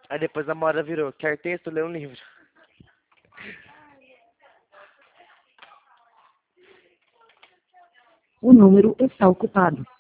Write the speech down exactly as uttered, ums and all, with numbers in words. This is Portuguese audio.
Aí depois a moda virou, quer texto, lê um livro. O número está ocupado.